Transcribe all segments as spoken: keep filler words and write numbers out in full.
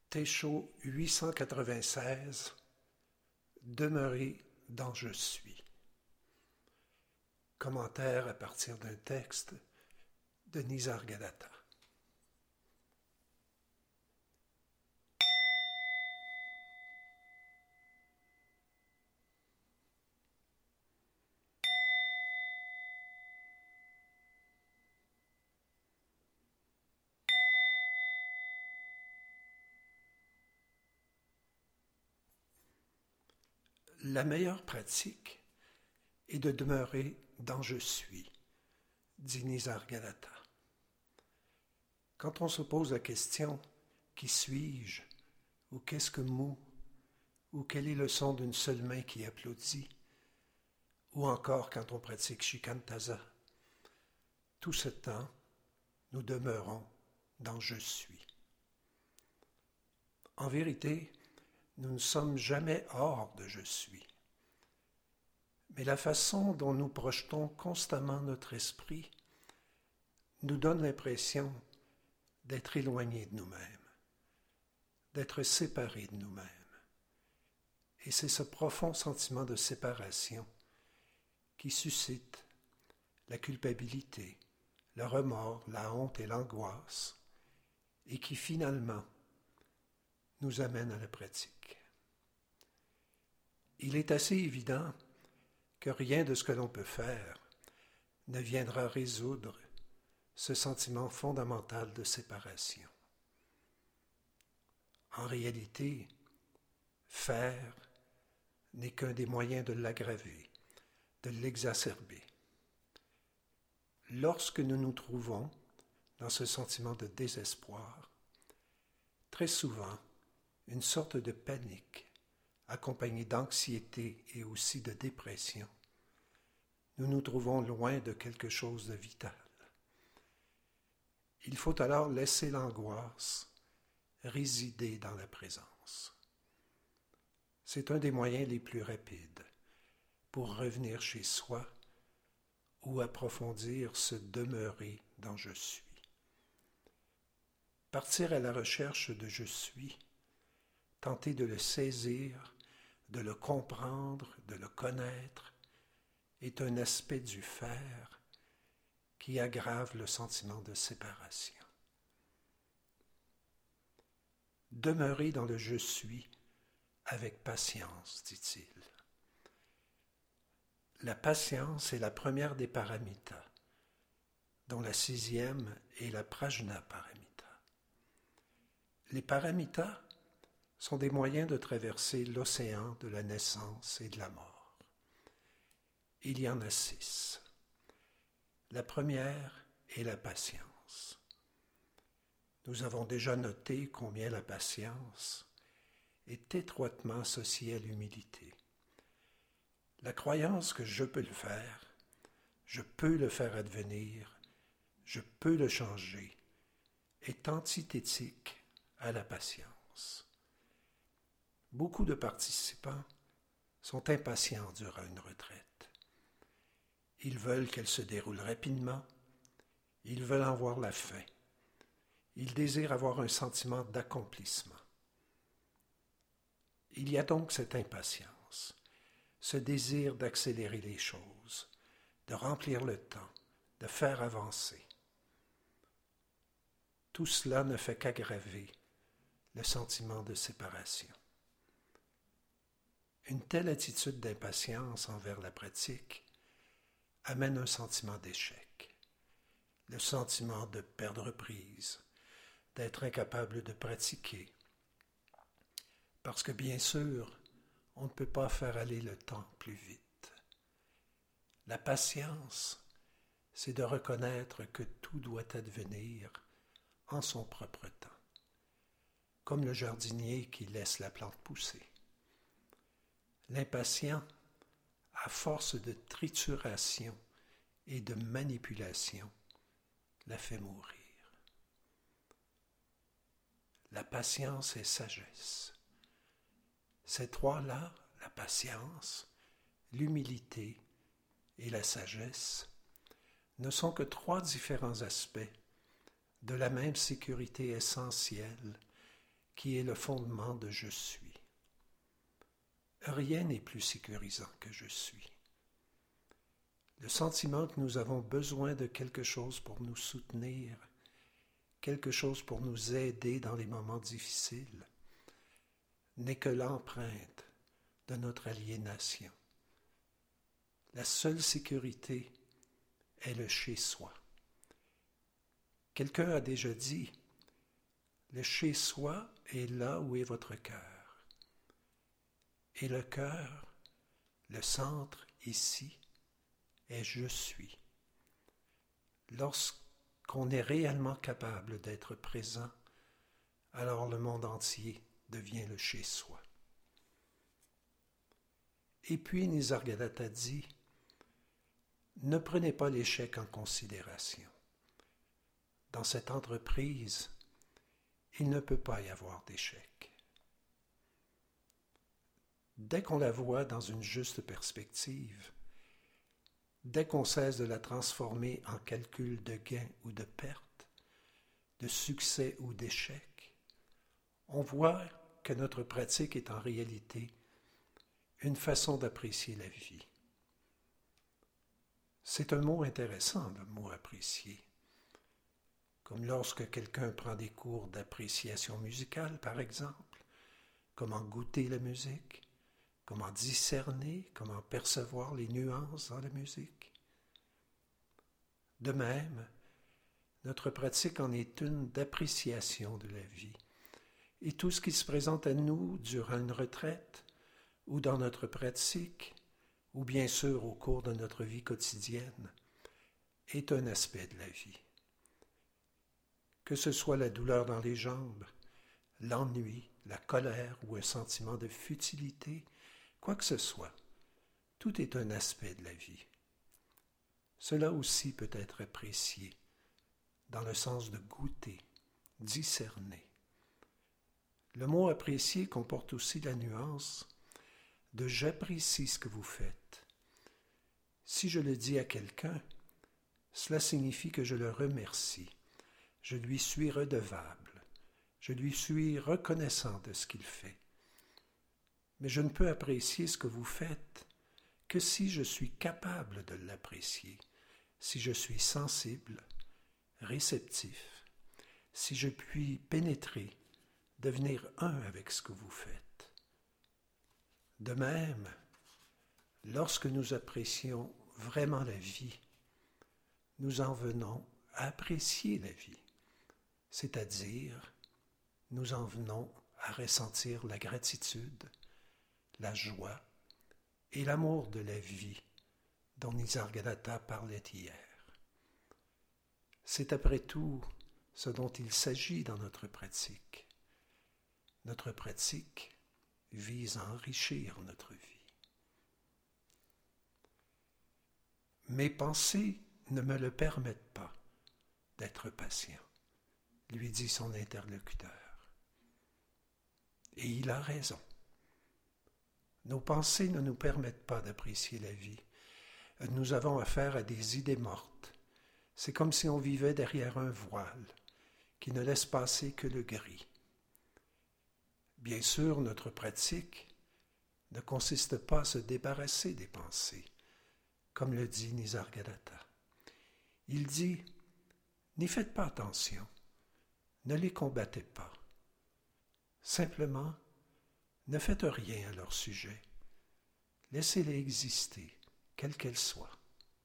Técho huit cent quatre-vingt-seize, Demeurer dans Je suis. Commentaire à partir d'un texte de Nisargadatta. La meilleure pratique est de demeurer dans Je suis, dit Nisargadatta. Quand on se pose la question « Qui suis-je » ou « Qu'est-ce que mou » ou « Quel est le son d'une seule main qui applaudit » ou encore quand on pratique Shikantaza, tout ce temps, nous demeurons dans Je suis. En vérité, nous ne sommes jamais hors de Je suis. Mais la façon dont nous projetons constamment notre esprit nous donne l'impression d'être éloignés de nous-mêmes, d'être séparés de nous-mêmes. Et c'est ce profond sentiment de séparation qui suscite la culpabilité, le remords, la honte et l'angoisse, et qui finalement nous amène à la pratique. Il est assez évident que rien de ce que l'on peut faire ne viendra résoudre ce sentiment fondamental de séparation. En réalité, faire n'est qu'un des moyens de l'aggraver, de l'exacerber. Lorsque nous nous trouvons dans ce sentiment de désespoir, très souvent, une sorte de panique, accompagnée d'anxiété et aussi de dépression, nous nous trouvons loin de quelque chose de vital. Il faut alors laisser l'angoisse résider dans la présence. C'est un des moyens les plus rapides pour revenir chez soi ou approfondir ce demeurer dans Je suis. Partir à la recherche de Je suis, tenter de le saisir, de le comprendre, de le connaître, est un aspect du faire qui aggrave le sentiment de séparation. Demeurer dans le Je suis avec patience, dit-il. La patience est la première des paramitas, dont la sixième est la prajna paramita. Les paramitas sont des moyens de traverser l'océan de la naissance et de la mort. Il y en a six. La première est la patience. Nous avons déjà noté combien la patience est étroitement associée à l'humilité. La croyance que je peux le faire, je peux le faire advenir, je peux le changer, est antithétique à la patience. Beaucoup de participants sont impatients durant une retraite. Ils veulent qu'elle se déroule rapidement, ils veulent en voir la fin, ils désirent avoir un sentiment d'accomplissement. Il y a donc cette impatience, ce désir d'accélérer les choses, de remplir le temps, de faire avancer. Tout cela ne fait qu'aggraver le sentiment de séparation. Une telle attitude d'impatience envers la pratique amène un sentiment d'échec, le sentiment de perdre prise, d'être incapable de pratiquer. Parce que bien sûr, on ne peut pas faire aller le temps plus vite. La patience, c'est de reconnaître que tout doit advenir en son propre temps, comme le jardinier qui laisse la plante pousser. L'impatient, à force de trituration et de manipulation, la fait mourir. La patience et sagesse. Ces trois-là, la patience, l'humilité et la sagesse, ne sont que trois différents aspects de la même sécurité essentielle qui est le fondement de je suis. Rien n'est plus sécurisant que je suis. Le sentiment que nous avons besoin de quelque chose pour nous soutenir, quelque chose pour nous aider dans les moments difficiles, n'est que l'empreinte de notre aliénation. La seule sécurité est le chez-soi. Quelqu'un a déjà dit, le chez-soi est là où est votre cœur. Et le cœur, le centre ici, est je suis. Lorsqu'on est réellement capable d'être présent, alors le monde entier devient le chez-soi. Et puis Nisargadatta dit, ne prenez pas l'échec en considération. Dans cette entreprise, il ne peut pas y avoir d'échec. Dès qu'on la voit dans une juste perspective, dès qu'on cesse de la transformer en calcul de gain ou de perte, de succès ou d'échec, on voit que notre pratique est en réalité une façon d'apprécier la vie. C'est un mot intéressant, le mot apprécier. Comme lorsque quelqu'un prend des cours d'appréciation musicale, par exemple, comment goûter la musique, comment discerner, comment percevoir les nuances dans la musique. De même, notre pratique en est une d'appréciation de la vie. Et tout ce qui se présente à nous durant une retraite, ou dans notre pratique, ou bien sûr au cours de notre vie quotidienne, est un aspect de la vie. Que ce soit la douleur dans les jambes, l'ennui, la colère ou un sentiment de futilité, quoi que ce soit, tout est un aspect de la vie. Cela aussi peut être apprécié dans le sens de goûter, discerner. Le mot apprécier comporte aussi la nuance de « j'apprécie ce que vous faites ». Si je le dis à quelqu'un, cela signifie que je le remercie. Je lui suis redevable. Je lui suis reconnaissant de ce qu'il fait. Mais je ne peux apprécier ce que vous faites que si je suis capable de l'apprécier, si je suis sensible, réceptif, si je puis pénétrer, devenir un avec ce que vous faites. De même, lorsque nous apprécions vraiment la vie, nous en venons à apprécier la vie, c'est-à-dire nous en venons à ressentir la gratitude, la joie et l'amour de la vie dont Nisargadatta parlait hier. C'est après tout ce dont il s'agit dans notre pratique. Notre pratique vise à enrichir notre vie. Mes pensées ne me le permettent pas d'être patient, lui dit son interlocuteur. Et il a raison. Nos pensées ne nous permettent pas d'apprécier la vie. Nous avons affaire à des idées mortes. C'est comme si on vivait derrière un voile qui ne laisse passer que le gris. Bien sûr, notre pratique ne consiste pas à se débarrasser des pensées, comme le dit Nisargadatta. Il dit, n'y faites pas attention, ne les combattez pas. Simplement, ne faites rien à leur sujet. Laissez-les exister, quelles qu'elles soient.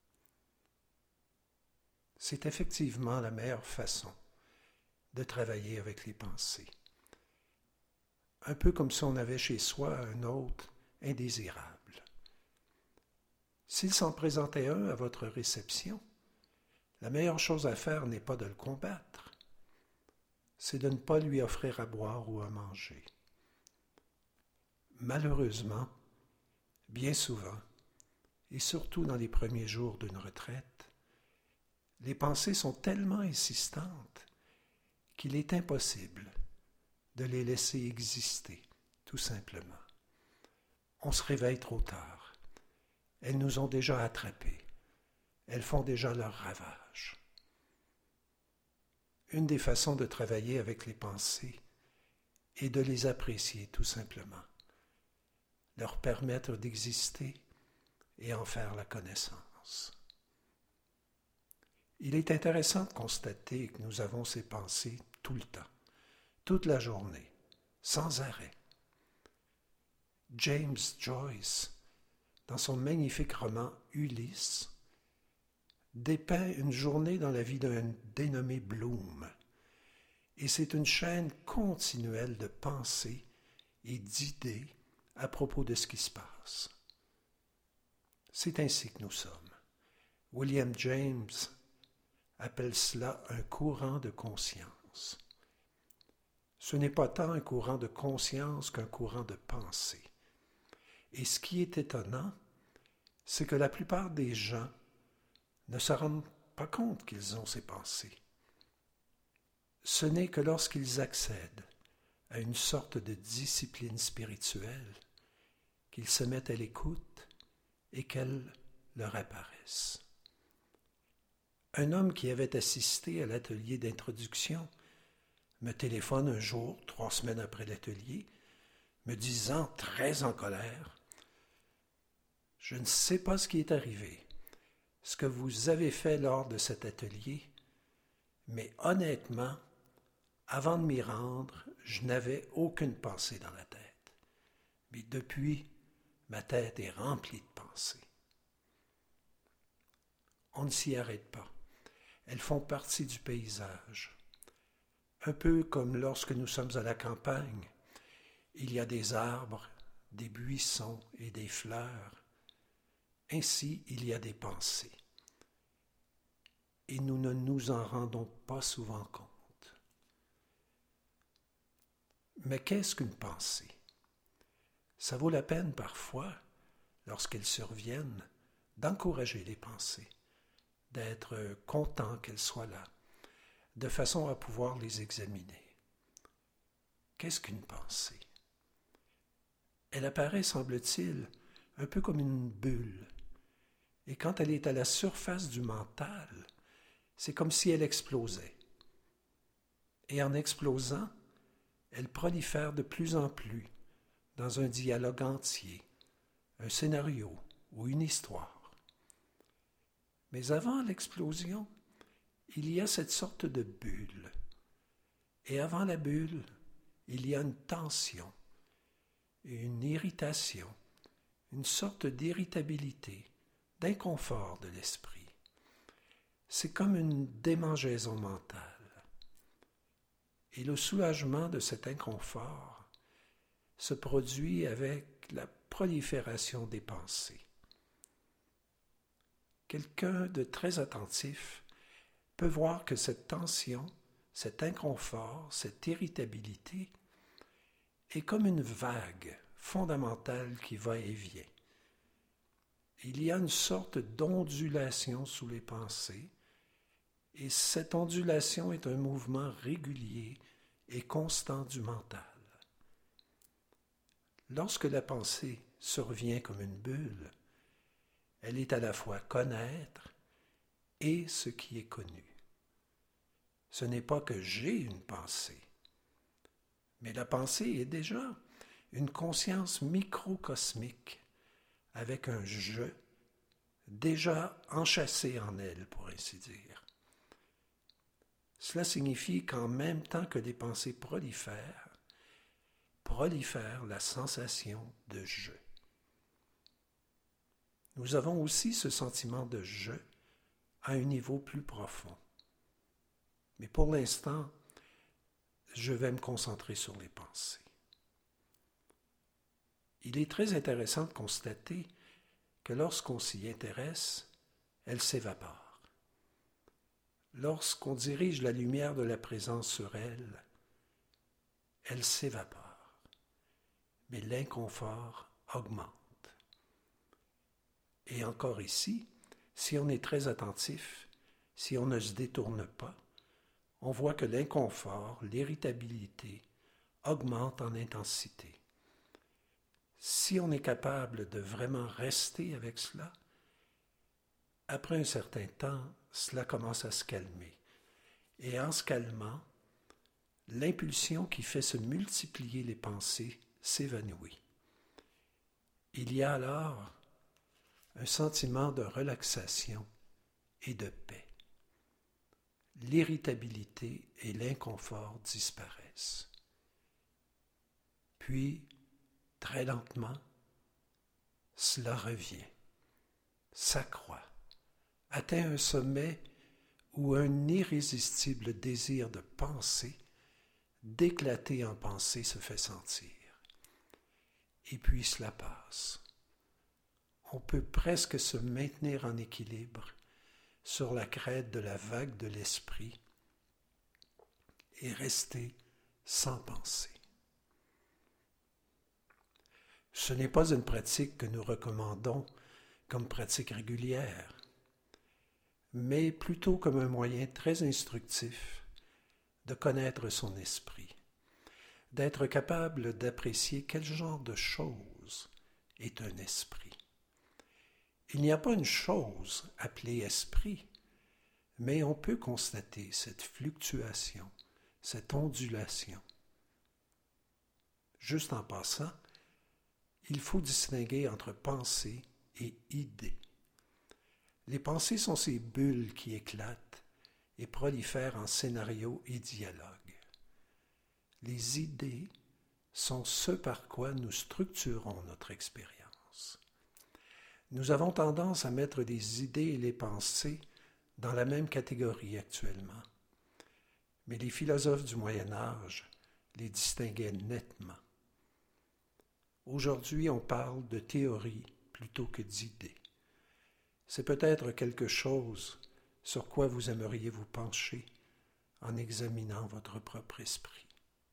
C'est effectivement la meilleure façon de travailler avec les pensées. Un peu comme si on avait chez soi un hôte indésirable. S'il s'en présentait un à votre réception, la meilleure chose à faire n'est pas de le combattre, c'est de ne pas lui offrir à boire ou à manger. Malheureusement, bien souvent, et surtout dans les premiers jours d'une retraite, les pensées sont tellement insistantes qu'il est impossible de les laisser exister, tout simplement. On se réveille trop tard. Elles nous ont déjà attrapés. Elles font déjà leur ravage. Une des façons de travailler avec les pensées et de les apprécier tout simplement, leur permettre d'exister et en faire la connaissance. Il est intéressant de constater que nous avons ces pensées tout le temps, toute la journée, sans arrêt. James Joyce, dans son magnifique roman Ulysse, dépeint une journée dans la vie d'un dénommé Bloom. Et c'est une chaîne continuelle de pensées et d'idées à propos de ce qui se passe. C'est ainsi que nous sommes. William James appelle cela un courant de conscience. Ce n'est pas tant un courant de conscience qu'un courant de pensée. Et ce qui est étonnant, c'est que la plupart des gens ne se rendent pas compte qu'ils ont ces pensées. Ce n'est que lorsqu'ils accèdent à une sorte de discipline spirituelle qu'ils se mettent à l'écoute et qu'elles leur apparaissent. Un homme qui avait assisté à l'atelier d'introduction me téléphone un jour, trois semaines après l'atelier, me disant, très en colère, « Je ne sais pas ce qui est arrivé, ce que vous avez fait lors de cet atelier, mais honnêtement, avant de m'y rendre, je n'avais aucune pensée dans la tête. Mais depuis, ma tête est remplie de pensées. » On ne s'y arrête pas. Elles font partie du paysage. Un peu comme lorsque nous sommes à la campagne, il y a des arbres, des buissons et des fleurs. Ainsi, il y a des pensées. Et nous ne nous en rendons pas souvent compte. Mais qu'est-ce qu'une pensée? Ça vaut la peine parfois, lorsqu'elles surviennent, d'encourager les pensées, d'être content qu'elles soient là, de façon à pouvoir les examiner. Qu'est-ce qu'une pensée? Elle apparaît, semble-t-il, un peu comme une bulle, et quand elle est à la surface du mental, c'est comme si elle explosait. Et en explosant, elle prolifère de plus en plus dans un dialogue entier, un scénario ou une histoire. Mais avant l'explosion, il y a cette sorte de bulle. Et avant la bulle, il y a une tension, une irritation, une sorte d'irritabilité, d'inconfort de l'esprit. C'est comme une démangeaison mentale. Et le soulagement de cet inconfort se produit avec la prolifération des pensées. Quelqu'un de très attentif peut voir que cette tension, cet inconfort, cette irritabilité est comme une vague fondamentale qui va et vient. Il y a une sorte d'ondulation sous les pensées, et cette ondulation est un mouvement régulier et constant du mental. Lorsque la pensée survient comme une bulle, elle est à la fois connaître et ce qui est connu. Ce n'est pas que j'ai une pensée, mais la pensée est déjà une conscience microcosmique avec un « je » déjà enchâssé en elle, pour ainsi dire. Cela signifie qu'en même temps que les pensées prolifèrent, prolifère la sensation de « je ». Nous avons aussi ce sentiment de « je » à un niveau plus profond. Mais pour l'instant, je vais me concentrer sur les pensées. Il est très intéressant de constater que lorsqu'on s'y intéresse, elles s'évaporent. Lorsqu'on dirige la lumière de la présence sur elles, elles s'évaporent, mais l'inconfort augmente. Et encore ici, si on est très attentif, si on ne se détourne pas, on voit que l'inconfort, l'irritabilité augmente en intensité. Si on est capable de vraiment rester avec cela, après un certain temps, cela commence à se calmer. Et en se calmant, l'impulsion qui fait se multiplier les pensées s'évanouit. Il y a alors un sentiment de relaxation et de paix. L'irritabilité et l'inconfort disparaissent. Puis, très lentement, cela revient, s'accroît, atteint un sommet où un irrésistible désir de penser, d'éclater en pensée, se fait sentir. Et puis cela passe. On peut presque se maintenir en équilibre sur la crête de la vague de l'esprit et rester sans penser. Ce n'est pas une pratique que nous recommandons comme pratique régulière, mais plutôt comme un moyen très instructif de connaître son esprit, d'être capable d'apprécier quel genre de chose est un esprit. Il n'y a pas une chose appelée esprit, mais on peut constater cette fluctuation, cette ondulation. Juste en passant, il faut distinguer entre pensée et idée. Les pensées sont ces bulles qui éclatent et prolifèrent en scénarios et dialogues. Les idées sont ce par quoi nous structurons notre expérience. Nous avons tendance à mettre les idées et les pensées dans la même catégorie actuellement, mais les philosophes du Moyen Âge les distinguaient nettement. Aujourd'hui, on parle de théorie plutôt que d'idées. C'est peut-être quelque chose sur quoi vous aimeriez vous pencher en examinant votre propre esprit.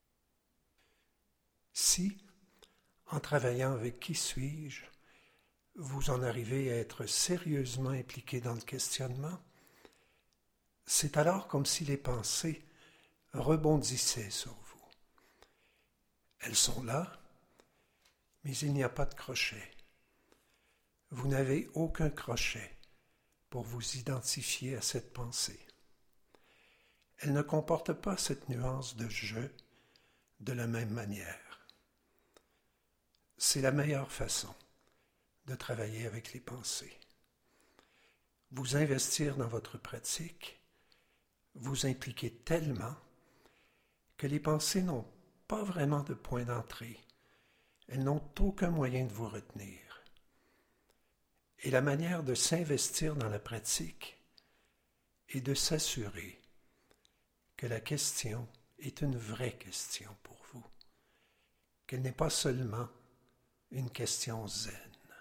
Si, en travaillant avec Qui suis-je, vous en arrivez à être sérieusement impliqué dans le questionnement, c'est alors comme si les pensées rebondissaient sur vous. Elles sont là, mais il n'y a pas de crochet. Vous n'avez aucun crochet pour vous identifier à cette pensée. Elle ne comporte pas cette nuance de « je » de la même manière. C'est la meilleure façon de travailler avec les pensées. Vous investir dans votre pratique, vous impliquer tellement que les pensées n'ont pas vraiment de point d'entrée. Elles n'ont aucun moyen de vous retenir. Et la manière de s'investir dans la pratique est de s'assurer que la question est une vraie question pour vous, qu'elle n'est pas seulement une question zen.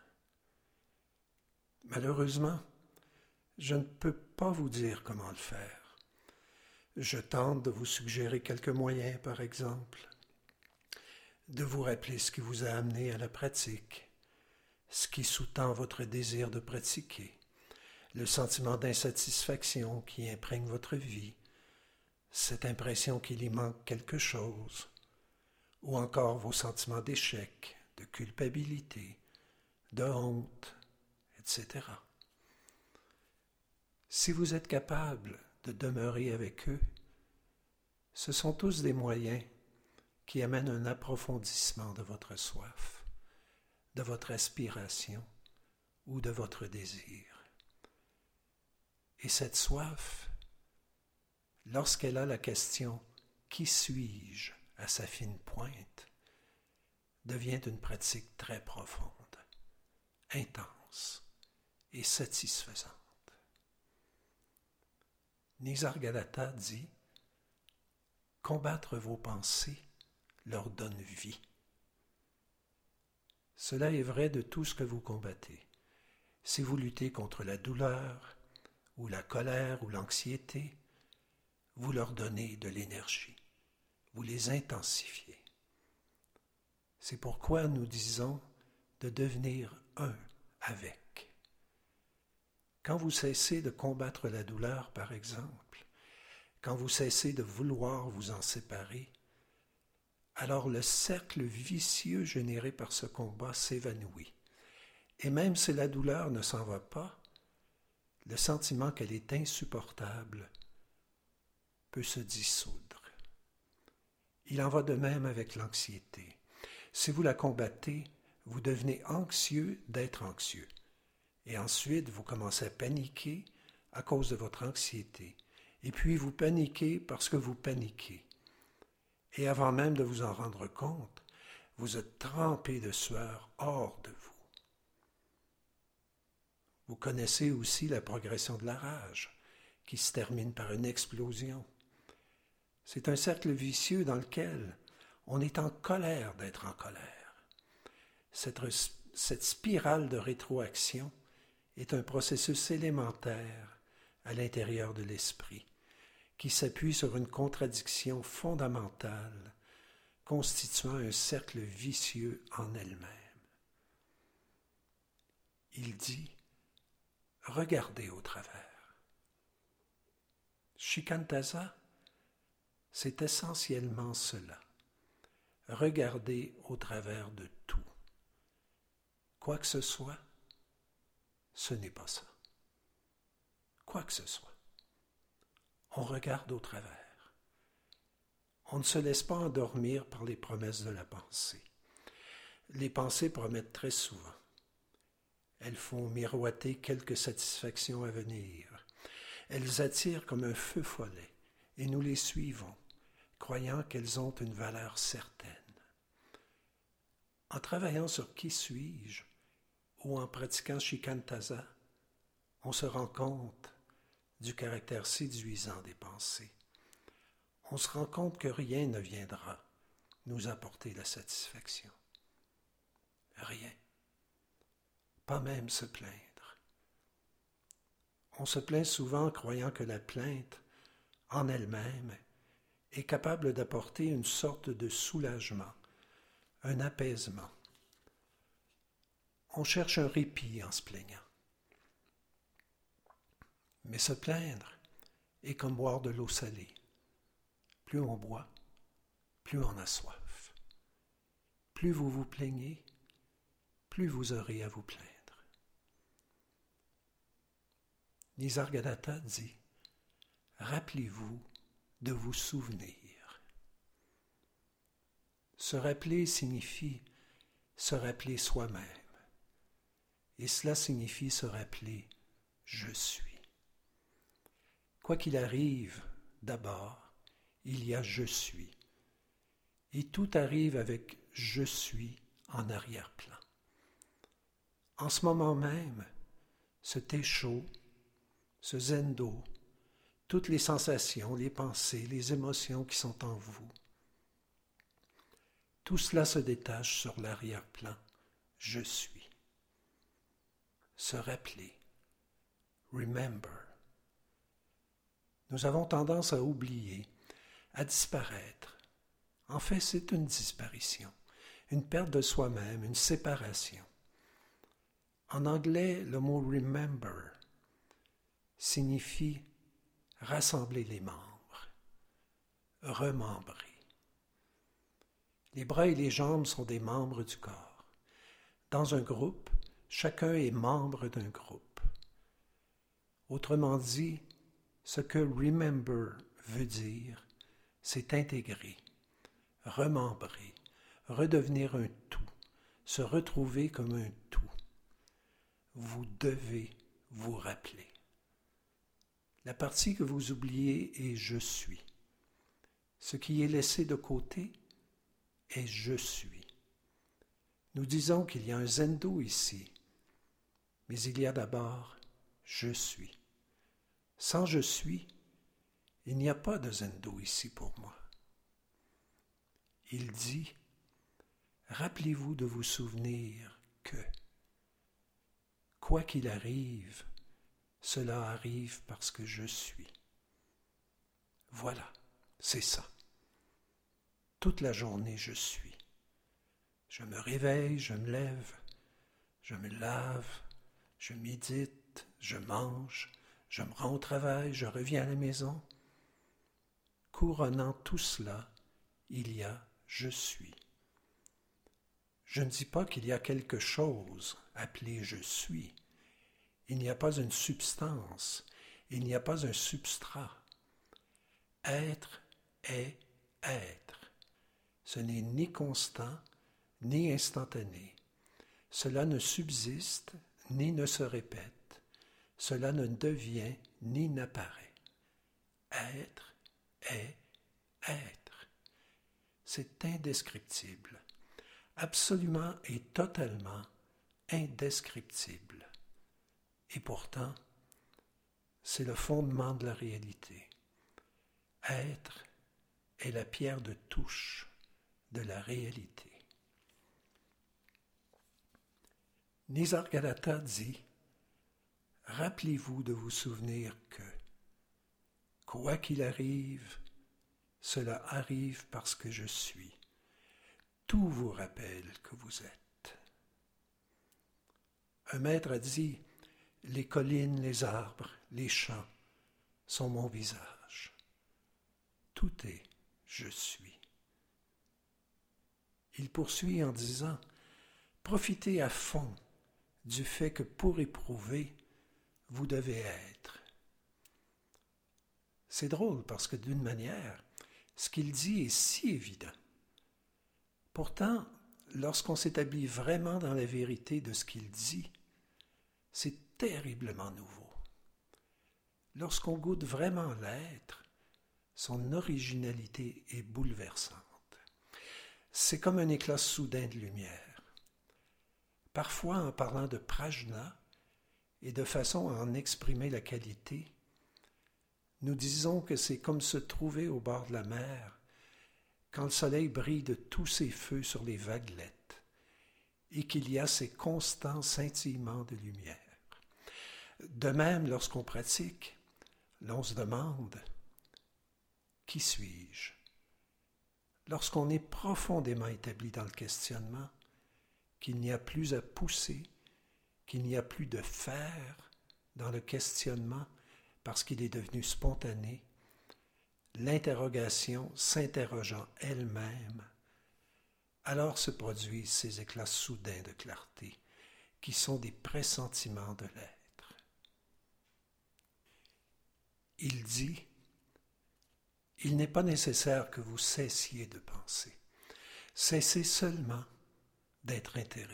Malheureusement, je ne peux pas vous dire comment le faire. Je tente de vous suggérer quelques moyens, par exemple, de vous rappeler ce qui vous a amené à la pratique, ce qui sous-tend votre désir de pratiquer, le sentiment d'insatisfaction qui imprègne votre vie, cette impression qu'il y manque quelque chose, ou encore vos sentiments d'échec, de culpabilité, de honte, et cetera. Si vous êtes capable de demeurer avec eux, ce sont tous des moyens qui amènent un approfondissement de votre soif, de votre aspiration ou de votre désir. Et cette soif, lorsqu'elle a la question « Qui suis-je » à sa fine pointe, devient une pratique très profonde, intense et satisfaisante. Nisargadatta dit « Combattre vos pensées leur donne vie ». Cela est vrai de tout ce que vous combattez. Si vous luttez contre la douleur, ou la colère, ou l'anxiété, vous leur donnez de l'énergie, vous les intensifiez. C'est pourquoi nous disons de devenir un avec. Quand vous cessez de combattre la douleur, par exemple, quand vous cessez de vouloir vous en séparer, alors le cercle vicieux généré par ce combat s'évanouit. Et même si la douleur ne s'en va pas, le sentiment qu'elle est insupportable peut se dissoudre. Il en va de même avec l'anxiété. Si vous la combattez, vous devenez anxieux d'être anxieux. Et ensuite, vous commencez à paniquer à cause de votre anxiété. Et puis, vous paniquez parce que vous paniquez. Et avant même de vous en rendre compte, vous êtes trempé de sueur hors de vous. Vous connaissez aussi la progression de la rage, qui se termine par une explosion. C'est un cercle vicieux dans lequel on est en colère d'être en colère. Cette, cette spirale de rétroaction est un processus élémentaire à l'intérieur de l'esprit, qui s'appuie sur une contradiction fondamentale, constituant un cercle vicieux en elle-même. Il dit « Regardez au travers ». Shikantaza, c'est essentiellement cela. Regarder au travers de tout. Quoi que ce soit, ce n'est pas ça. Quoi que ce soit, on regarde au travers. On ne se laisse pas endormir par les promesses de la pensée. Les pensées promettent très souvent. Elles font miroiter quelques satisfactions à venir. Elles attirent comme un feu follet, et nous les suivons, croyant qu'elles ont une valeur certaine. En travaillant sur qui suis-je, ou en pratiquant Shikantaza, on se rend compte du caractère séduisant des pensées. On se rend compte que rien ne viendra nous apporter la satisfaction. Rien. Pas même se plaindre. On se plaint souvent croyant que la plainte, en elle-même, est capable d'apporter une sorte de soulagement, un apaisement. On cherche un répit en se plaignant. Mais se plaindre est comme boire de l'eau salée. Plus on boit, plus on a soif. Plus vous vous plaignez, plus vous aurez à vous plaindre. Nisargadatta dit « Rappelez-vous de vous souvenir ». Se rappeler signifie se rappeler soi-même. Et cela signifie se rappeler « je suis ». Quoi qu'il arrive, d'abord, il y a « je suis ». Et tout arrive avec « je suis » en arrière-plan. En ce moment même, ce thé chaud, ce zendo, toutes les sensations, les pensées, les émotions qui sont en vous, tout cela se détache sur l'arrière-plan « je suis ». Se rappeler, remember. Nous avons tendance à oublier, à disparaître. En fait, c'est une disparition, une perte de soi-même, une séparation. En anglais, le mot « remember » signifie rassembler les membres, remembrer. Les bras et les jambes sont des membres du corps. Dans un groupe, chacun est membre d'un groupe. Autrement dit, ce que « remember » veut dire, c'est intégrer, remembrer, redevenir un tout, se retrouver comme un tout. Vous devez vous rappeler. La partie que vous oubliez est « je suis ». Ce qui est laissé de côté est « je suis ». Nous disons qu'il y a un zendo ici, mais il y a d'abord « je suis ». Sans « je suis », il n'y a pas de zendo ici pour moi. Il dit « Rappelez-vous de vous souvenir que, quoi qu'il arrive, cela arrive parce que je suis. » Voilà, c'est ça. Toute la journée, je suis. Je me réveille, je me lève, je me lave, je médite, je mange, je me rends au travail, je reviens à la maison. Couronnant tout cela, il y a « je suis ». Je ne dis pas qu'il y a quelque chose appelé « je suis ». Il n'y a pas une substance, il n'y a pas un substrat. Être est être. Ce n'est ni constant, ni instantané. Cela ne subsiste, ni ne se répète. Cela ne devient, ni n'apparaît. Être est être. C'est indescriptible, absolument et totalement indescriptible. Et pourtant, c'est le fondement de la réalité. Être est la pierre de touche de la réalité. Nisargadatta dit « Rappelez-vous de vous souvenir que, quoi qu'il arrive, cela arrive parce que je suis. Tout vous rappelle que vous êtes. » Un maître a dit « Les collines, les arbres, les champs sont mon visage. Tout est je suis. » Il poursuit en disant « Profitez à fond du fait que pour éprouver, vous devez être. » C'est drôle parce que d'une manière, ce qu'il dit est si évident. Pourtant, lorsqu'on s'établit vraiment dans la vérité de ce qu'il dit, c'est terriblement nouveau. Lorsqu'on goûte vraiment l'être, son originalité est bouleversante. C'est comme un éclat soudain de lumière. Parfois, en parlant de prajna et de façon à en exprimer la qualité, nous disons que c'est comme se trouver au bord de la mer quand le soleil brille de tous ses feux sur les vaguelettes et qu'il y a ces constants scintillements de lumière. De même, lorsqu'on pratique, l'on se demande « Qui suis-je » Lorsqu'on est profondément établi dans le questionnement, qu'il n'y a plus à pousser, qu'il n'y a plus de faire dans le questionnement parce qu'il est devenu spontané, l'interrogation s'interrogeant elle-même, alors se produisent ces éclats soudains de clarté qui sont des pressentiments de l'être. Il dit « Il n'est pas nécessaire que vous cessiez de penser. Cessez seulement d'être intéressé. »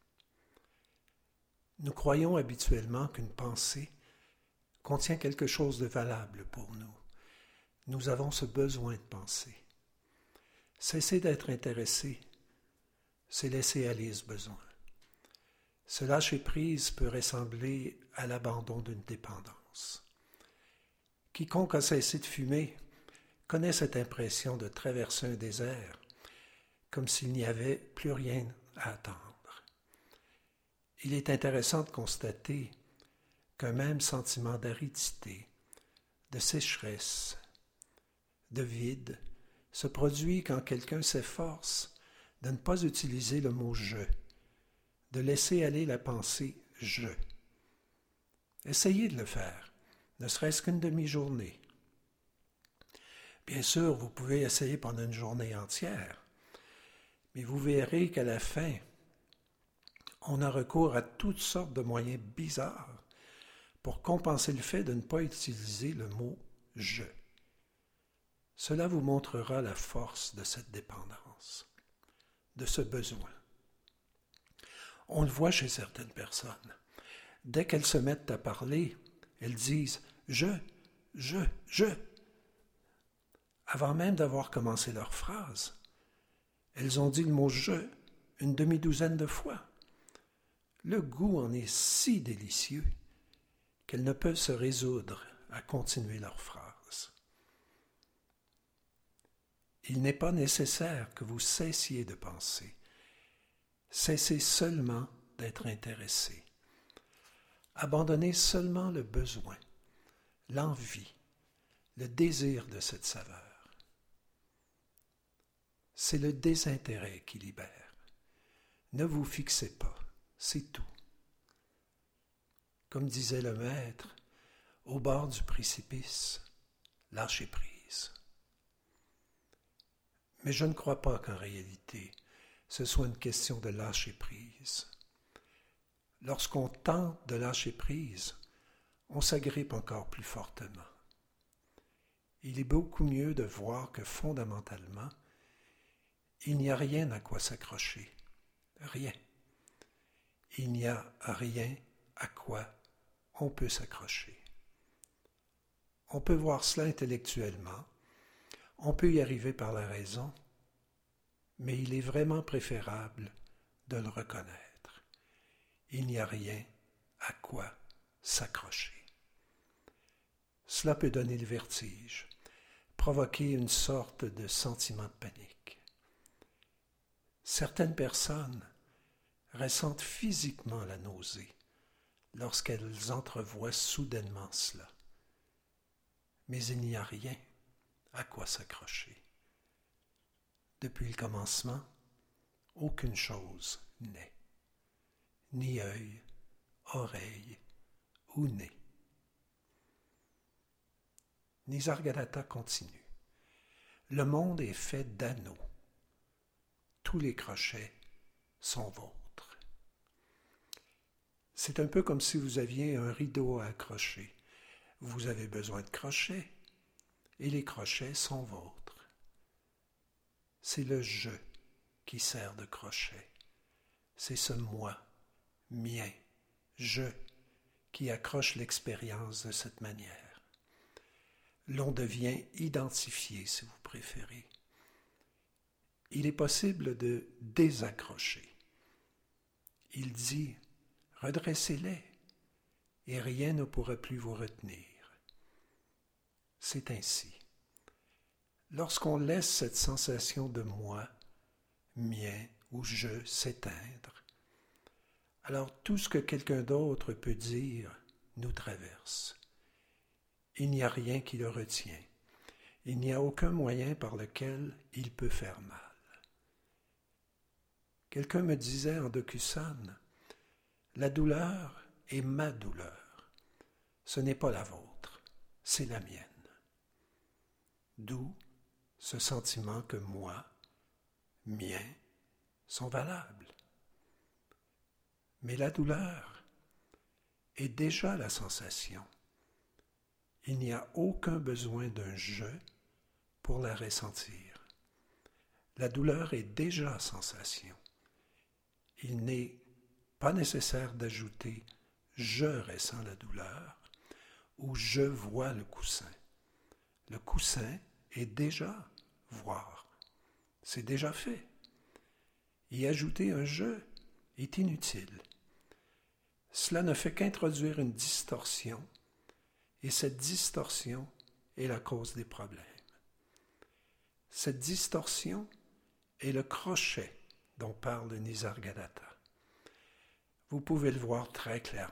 Nous croyons habituellement qu'une pensée contient quelque chose de valable pour nous. Nous avons ce besoin de penser. Cesser d'être intéressé, c'est laisser aller ce besoin. Ce lâcher-prise peut ressembler à l'abandon d'une dépendance. Quiconque a cessé de fumer connaît cette impression de traverser un désert, comme s'il n'y avait plus rien à attendre. Il est intéressant de constater qu'un même sentiment d'aridité, de sécheresse, de vide se produit quand quelqu'un s'efforce de ne pas utiliser le mot « je », de laisser aller la pensée « je ». Essayez de le faire, ne serait-ce qu'une demi-journée. Bien sûr, vous pouvez essayer pendant une journée entière, mais vous verrez qu'à la fin, on a recours à toutes sortes de moyens bizarres pour compenser le fait de ne pas utiliser le mot « je ». Cela vous montrera la force de cette dépendance, de ce besoin. On le voit chez certaines personnes. Dès qu'elles se mettent à parler, elles disent « je, je, je ». Avant même d'avoir commencé leur phrase, elles ont dit le mot « je » une demi-douzaine de fois. Le goût en est si délicieux qu'elles ne peuvent se résoudre à continuer leur phrase. Il n'est pas nécessaire que vous cessiez de penser. Cessez seulement d'être intéressé. Abandonnez seulement le besoin, l'envie, le désir de cette saveur. C'est le désintérêt qui libère. Ne vous fixez pas, c'est tout. Comme disait le maître, au bord du précipice, lâchez prise. Mais je ne crois pas qu'en réalité, ce soit une question de lâcher prise. Lorsqu'on tente de lâcher prise, on s'agrippe encore plus fortement. Il est beaucoup mieux de voir que fondamentalement, Il n'y a rien à quoi s'accrocher. Rien. Il n'y a rien à quoi on peut s'accrocher. On peut voir cela intellectuellement, on peut y arriver par la raison, mais il est vraiment préférable de le reconnaître. Il n'y a rien à quoi s'accrocher. Cela peut donner le vertige, provoquer une sorte de sentiment de panique. Certaines personnes ressentent physiquement la nausée lorsqu'elles entrevoient soudainement cela. Mais il n'y a rien à quoi s'accrocher. Depuis le commencement, aucune chose n'est, ni œil, oreille ou nez. Nisargadatta continue. Le monde est fait d'anneaux. Tous les crochets sont vôtres. C'est un peu comme si vous aviez un rideau à accrocher. Vous avez besoin de crochets et les crochets sont vôtres. C'est le je qui sert de crochet. C'est ce moi, mien, je, qui accroche l'expérience de cette manière. L'on devient identifié, si vous préférez. Il est possible de désaccrocher. Il dit, redressez-les, et rien ne pourra plus vous retenir. C'est ainsi. Lorsqu'on laisse cette sensation de moi, mien ou je s'éteindre, alors tout ce que quelqu'un d'autre peut dire nous traverse. Il n'y a rien qui le retient. Il n'y a aucun moyen par lequel il peut faire mal. Quelqu'un me disait en docusan, la douleur est ma douleur. Ce n'est pas la vôtre, c'est la mienne. D'où ce sentiment que moi, mien, sont valables. Mais la douleur est déjà la sensation. Il n'y a aucun besoin d'un « je » pour la ressentir. La douleur est déjà sensation. Il n'est pas nécessaire d'ajouter « je ressens la douleur » ou « je vois le coussin ». Le coussin est déjà voir. C'est déjà fait. Y ajouter un « je » est inutile. Cela ne fait qu'introduire une distorsion, et cette distorsion est la cause des problèmes. Cette distorsion est le crochet dont parle Nisargadatta. Vous pouvez le voir très clairement.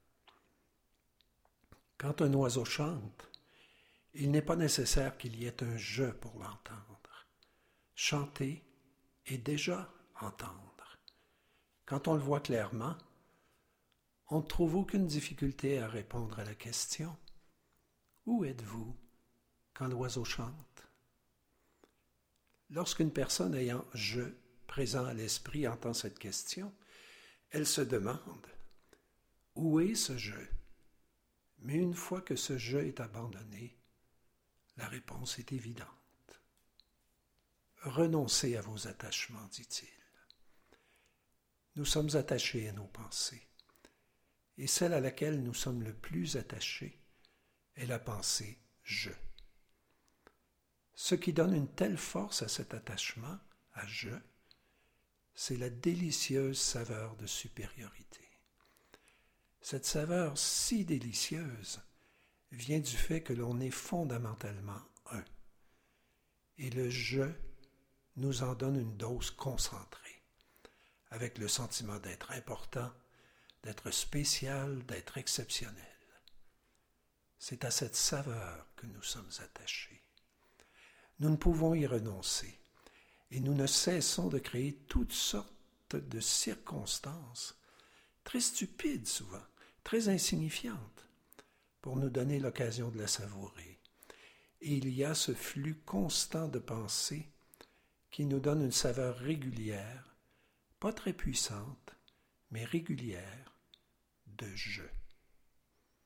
Quand un oiseau chante, il n'est pas nécessaire qu'il y ait un « je » pour l'entendre. Chanter est déjà entendre. Quand on le voit clairement, on ne trouve aucune difficulté à répondre à la question « Où êtes-vous quand l'oiseau chante ?» Lorsqu'une personne ayant « je » présent à l'esprit entend cette question, elle se demande « Où est ce « je » ?» Mais une fois que ce « je » est abandonné, la réponse est évidente. Renoncez à vos attachements, dit-il. Nous sommes attachés à nos pensées, et celle à laquelle nous sommes le plus attachés est la pensée « je ». Ce qui donne une telle force à cet attachement, à « je », c'est la délicieuse saveur de supériorité. Cette saveur si délicieuse vient du fait que l'on est fondamentalement un. Et le « je » nous en donne une dose concentrée, avec le sentiment d'être important, d'être spécial, d'être exceptionnel. C'est à cette saveur que nous sommes attachés. Nous ne pouvons y renoncer, et nous ne cessons de créer toutes sortes de circonstances, très stupides souvent, très insignifiantes, pour nous donner l'occasion de la savourer. Et il y a ce flux constant de pensées qui nous donne une saveur régulière, pas très puissante, mais régulière, de « je ».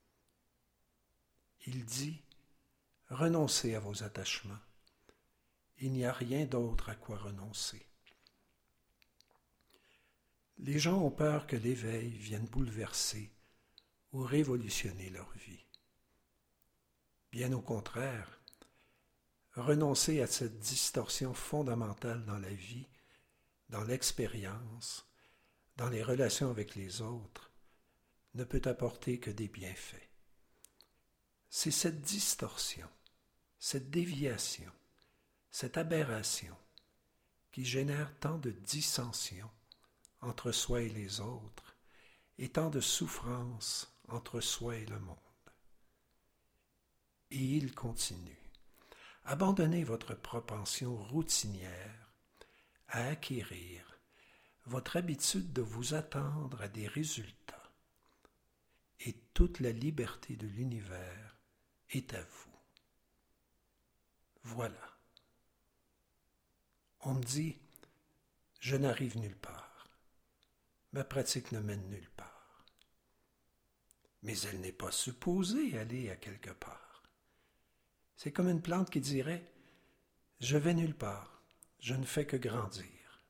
Il dit « Renoncez à vos attachements il n'y a rien d'autre à quoi renoncer. Les gens ont peur que l'éveil vienne bouleverser ou révolutionner leur vie. Bien au contraire, renoncer à cette distorsion fondamentale dans la vie, dans l'expérience, dans les relations avec les autres, ne peut apporter que des bienfaits. C'est cette distorsion, cette déviation, cette aberration qui génère tant de dissensions entre soi et les autres et tant de souffrances entre soi et le monde. Et il continue. Abandonnez votre propension routinière à acquérir votre habitude de vous attendre à des résultats, et toute la liberté de l'univers est à vous. Voilà. On me dit, je n'arrive nulle part. Ma pratique ne mène nulle part. Mais elle n'est pas supposée aller à quelque part. C'est comme une plante qui dirait, je vais nulle part, je ne fais que grandir.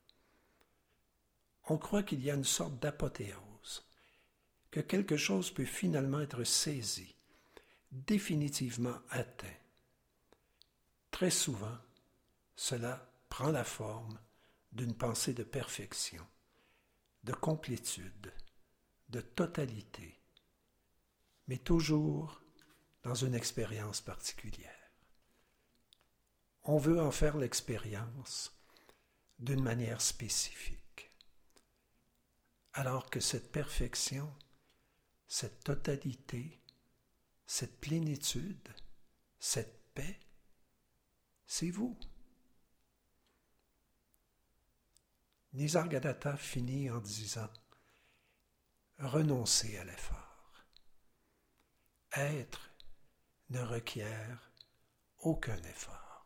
On croit qu'il y a une sorte d'apothéose, que quelque chose peut finalement être saisi, définitivement atteint. Très souvent, cela prend la forme d'une pensée de perfection, de complétude, de totalité, mais toujours dans une expérience particulière. On veut en faire l'expérience d'une manière spécifique, alors que cette perfection, cette totalité, cette plénitude, cette paix, c'est vous. Nisargadatta finit en disant « Renoncez à l'effort. Être ne requiert aucun effort.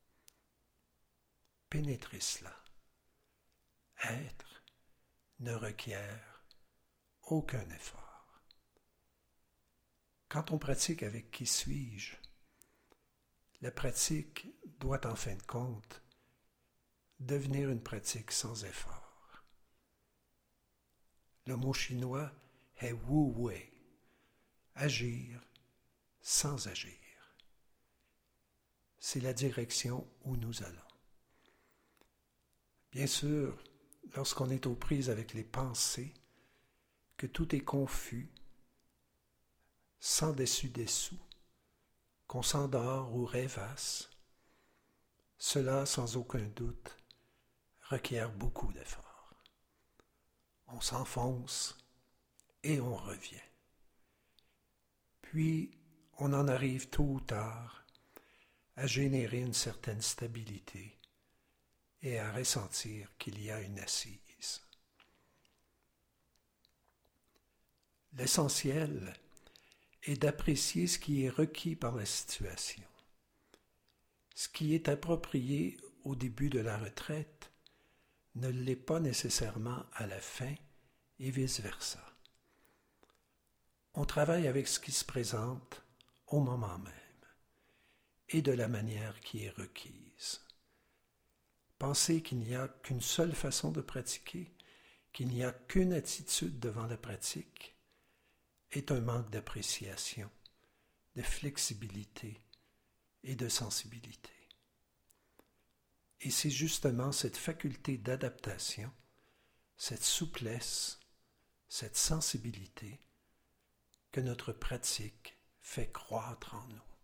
Pénétrez cela. Être ne requiert aucun effort. Quand on pratique avec qui suis-je, la pratique doit en fin de compte devenir une pratique sans effort. Le mot chinois est wu wei, agir sans agir. C'est la direction où nous allons. Bien sûr, lorsqu'on est aux prises avec les pensées, que tout est confus, sans dessus-dessous, qu'on s'endort ou rêvasse, cela, sans aucun doute, requiert beaucoup d'efforts. On s'enfonce et on revient. Puis, on en arrive tôt ou tard à générer une certaine stabilité et à ressentir qu'il y a une assise. L'essentiel est d'apprécier ce qui est requis par la situation. Ce qui est approprié au début de la retraite ne l'est pas nécessairement à la fin et vice-versa. On travaille avec ce qui se présente au moment même et de la manière qui est requise. Penser qu'il n'y a qu'une seule façon de pratiquer, qu'il n'y a qu'une attitude devant la pratique, est un manque d'appréciation, de flexibilité et de sensibilité. Et c'est justement cette faculté d'adaptation, cette souplesse, cette sensibilité que notre pratique fait croître en nous.